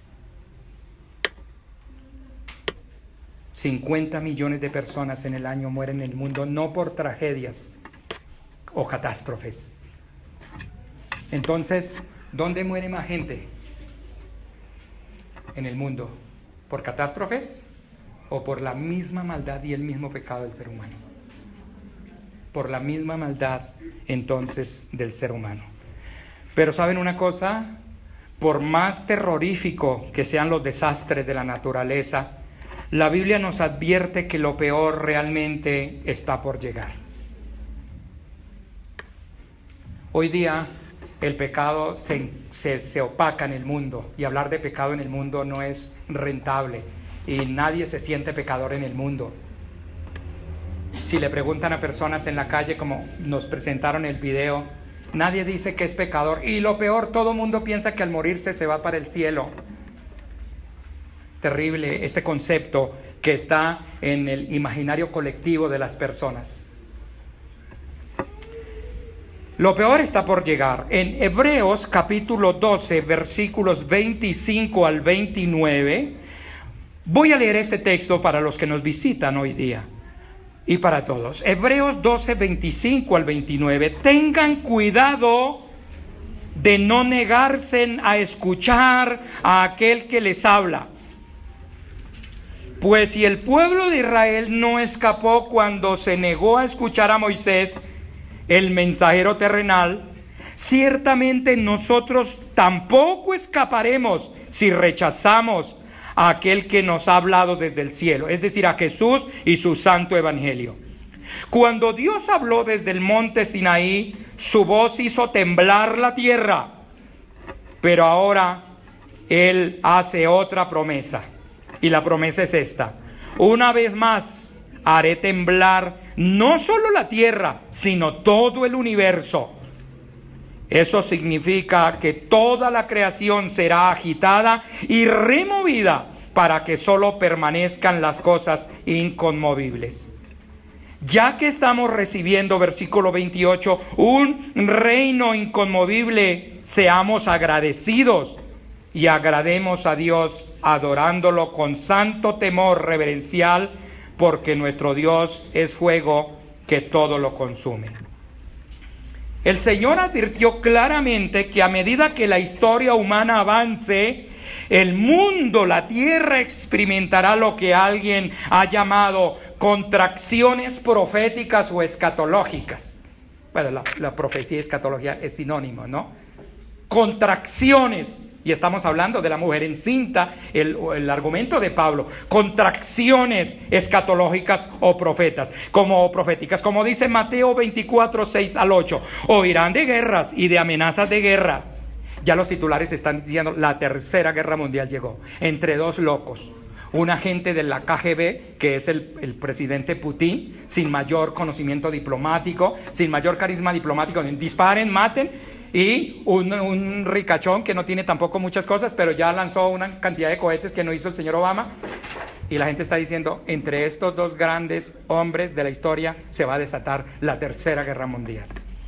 cincuenta millones de personas en el año mueren en el mundo, no por tragedias o catástrofes. Entonces, ¿dónde muere más gente en el mundo? ¿Por catástrofes o por la misma maldad y el mismo pecado del ser humano? Por la misma maldad, entonces, del ser humano. Pero ¿saben una cosa? Por más terrorífico que sean los desastres de la naturaleza, la Biblia nos advierte que lo peor realmente está por llegar. Hoy día el pecado se, se, se opaca en el mundo, y hablar de pecado en el mundo no es rentable, y nadie se siente pecador en el mundo. Si le preguntan a personas en la calle, como nos presentaron el video, nadie dice que es pecador, y lo peor, todo mundo piensa que al morirse se va para el cielo. Terrible este concepto que está en el imaginario colectivo de las personas. Lo peor está por llegar. En Hebreos capítulo doce, versículos veinticinco al veintinueve, voy a leer este texto para los que nos visitan hoy día y para todos. Hebreos doce, veinticinco al veintinueve. Tengan cuidado de no negarse a escuchar a aquel que les habla. Pues si el pueblo de Israel no escapó cuando se negó a escuchar a Moisés, el mensajero terrenal, ciertamente nosotros tampoco escaparemos si rechazamos a aquel que nos ha hablado desde el cielo, es decir, a Jesús y su santo evangelio. Cuando Dios habló desde el monte Sinaí, su voz hizo temblar la tierra, pero ahora Él hace otra promesa. Y la promesa es esta: una vez más haré temblar no solo la tierra, sino todo el universo. Eso significa que toda la creación será agitada y removida para que solo permanezcan las cosas inconmovibles. Ya que estamos recibiendo, versículo veintiocho, un reino inconmovible, seamos agradecidos y agrademos a Dios adorándolo con santo temor reverencial, porque nuestro Dios es fuego que todo lo consume. El Señor advirtió claramente que a medida que la historia humana avance, el mundo, la tierra, experimentará lo que alguien ha llamado contracciones proféticas o escatológicas. bueno, la, la profecía y escatología es sinónimo, ¿no? Contracciones. Y estamos hablando de la mujer encinta, el, el argumento de Pablo, contracciones escatológicas o profetas, como proféticas, como dice Mateo veinticuatro, seis al ocho, oirán de guerras y de amenazas de guerra. Ya los titulares están diciendo, la tercera guerra mundial llegó, entre dos locos, un agente de la K G B, que es el, el presidente Putin, sin mayor conocimiento diplomático, sin mayor carisma diplomático, disparen, maten. Y un, un ricachón que no tiene tampoco muchas cosas, pero ya lanzó una cantidad de cohetes que no hizo el señor Obama. Y la gente está diciendo, entre estos dos grandes hombres de la historia se va a desatar la tercera guerra mundial.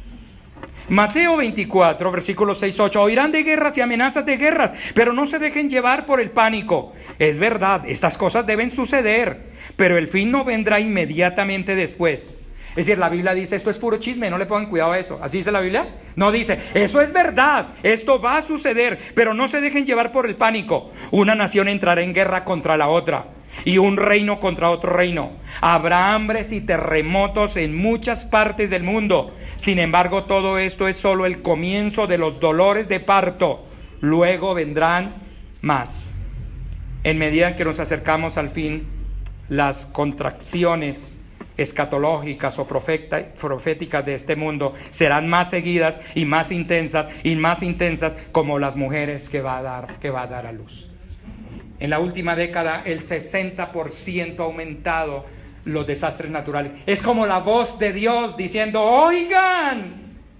Mateo veinticuatro, versículos seis a ocho, oirán de guerras y amenazas de guerras, pero no se dejen llevar por el pánico. Es verdad, estas cosas deben suceder, pero el fin no vendrá inmediatamente después. Es decir, la Biblia dice, esto es puro chisme, no le pongan cuidado a eso. ¿Así dice la Biblia? No, dice, eso es verdad, esto va a suceder, pero no se dejen llevar por el pánico. Una nación entrará en guerra contra la otra y un reino contra otro reino. Habrá hambres y terremotos en muchas partes del mundo. Sin embargo, todo esto es solo el comienzo de los dolores de parto. Luego vendrán más. En medida que nos acercamos al fin, las contracciones escatológicas o proféticas de este mundo serán más seguidas y más intensas y más intensas, como las mujeres que va a dar, que va a dar a luz. En la última década el sesenta por ciento ha aumentado los desastres naturales. Es como la voz de Dios diciendo, oigan,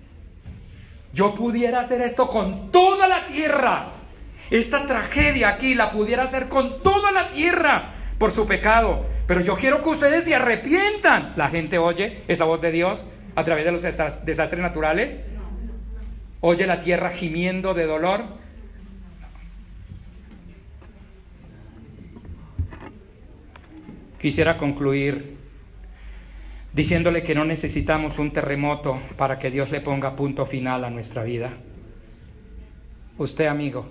yo pudiera hacer esto con toda la tierra. Esta tragedia aquí la pudiera hacer con toda la tierra por su pecado, pero yo quiero que ustedes se arrepientan. La gente oye esa voz de Dios a través de los desastres naturales. Oye la tierra gimiendo de dolor. Quisiera concluir diciéndole que no necesitamos un terremoto para que Dios le ponga punto final a nuestra vida. Usted, amigo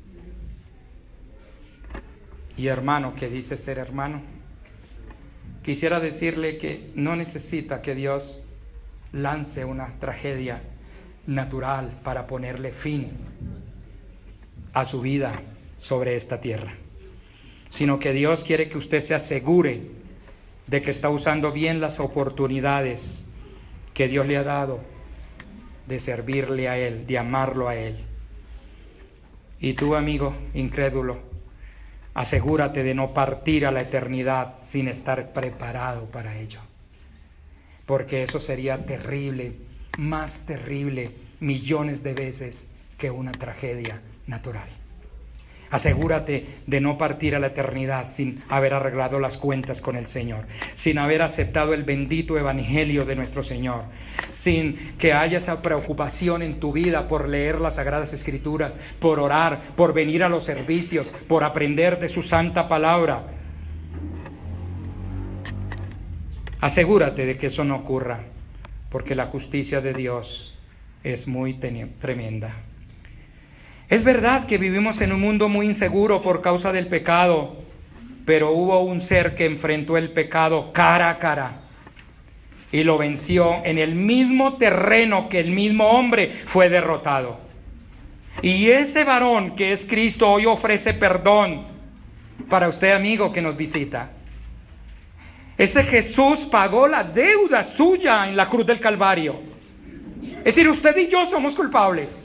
y hermano que dice ser hermano, quisiera decirle que no necesita que Dios lance una tragedia natural para ponerle fin a su vida sobre esta tierra, sino que Dios quiere que usted se asegure de que está usando bien las oportunidades que Dios le ha dado de servirle a Él, de amarlo a Él. Y tú, amigo incrédulo, asegúrate de no partir a la eternidad sin estar preparado para ello, porque eso sería terrible, más terrible millones de veces que una tragedia natural. Asegúrate de no partir a la eternidad sin haber arreglado las cuentas con el Señor, sin haber aceptado el bendito evangelio de nuestro Señor, sin que haya esa preocupación en tu vida por leer las Sagradas Escrituras, por orar, por venir a los servicios, por aprender de su santa palabra. Asegúrate de que eso no ocurra, porque la justicia de Dios es muy tremenda. Es verdad que vivimos en un mundo muy inseguro por causa del pecado, pero hubo un ser que enfrentó el pecado cara a cara y lo venció en el mismo terreno que el mismo hombre fue derrotado. Y ese varón que es Cristo hoy ofrece perdón para usted, amigo, que nos visita. Ese Jesús pagó la deuda suya en la cruz del Calvario. Es decir, usted y yo somos culpables.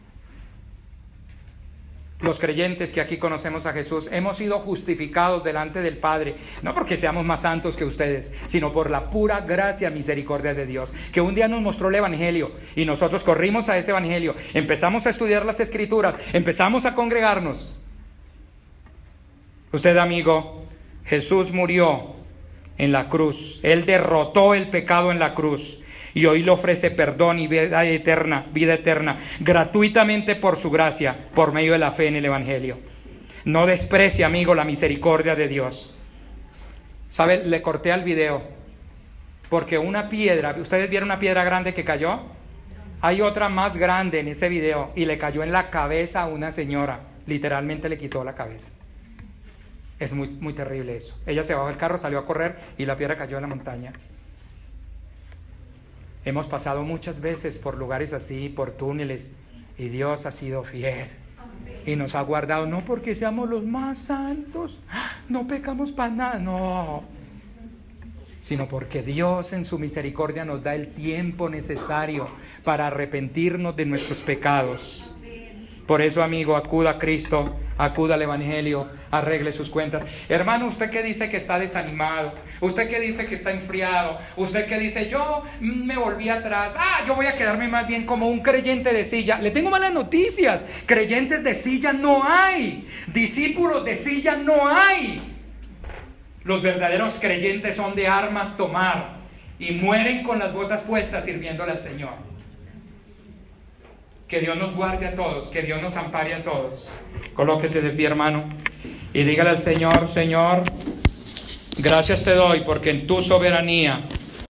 Los creyentes que aquí conocemos a Jesús hemos sido justificados delante del Padre, no porque seamos más santos que ustedes, sino por la pura gracia y misericordia de Dios, que un día nos mostró el Evangelio y nosotros corrimos a ese Evangelio, empezamos a estudiar las Escrituras, empezamos a congregarnos. Usted, amigo, Jesús murió en la cruz, Él derrotó el pecado en la cruz. Y hoy le ofrece perdón y vida eterna, vida eterna, gratuitamente por su gracia, por medio de la fe en el Evangelio. No desprecie, amigo, la misericordia de Dios. ¿Sabe? Le corté al video, porque una piedra, ¿ustedes vieron una piedra grande que cayó? Hay otra más grande en ese video, y le cayó en la cabeza a una señora, literalmente le quitó la cabeza. Es muy, muy terrible eso. Ella se bajó del carro, salió a correr, y la piedra cayó en la montaña. Hemos pasado muchas veces por lugares así, por túneles, y Dios ha sido fiel. Y nos ha guardado, no porque seamos los más santos, no pecamos para nada, no, sino porque Dios en su misericordia nos da el tiempo necesario para arrepentirnos de nuestros pecados. Por eso, amigo, acuda a Cristo, acuda al Evangelio, arregle sus cuentas. Hermano, usted que dice que está desanimado, usted que dice que está enfriado, usted que dice yo me volví atrás, ah, yo voy a quedarme más bien como un creyente de silla. Le tengo malas noticias, creyentes de silla no hay, discípulos de silla no hay. Los verdaderos creyentes son de armas tomar y mueren con las botas puestas sirviéndole al Señor. Que Dios nos guarde a todos, que Dios nos ampare a todos. Colóquese de pie, hermano, y dígale al Señor: Señor, gracias te doy porque en tu soberanía